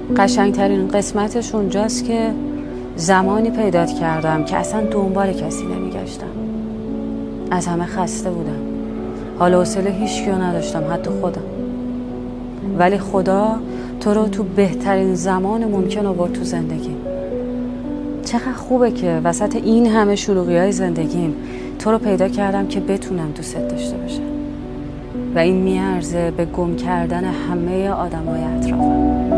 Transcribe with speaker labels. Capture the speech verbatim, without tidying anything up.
Speaker 1: قشنگترین قسمتش اونجاست که زمانی پیدا کردم که اصلا دنبال کسی نمیگشتم. از همه خسته بودم، حال و حوصله هیچ کیو نداشتم، حتی خودم. ولی خدا تو رو تو بهترین زمان ممکن آورد تو زندگی. چقدر خوبه که وسط این همه شلوغی های زندگیم تو رو پیدا کردم که بتونم دوست داشته باشم و این میارزه به گم کردن همه آدمای اطرافم.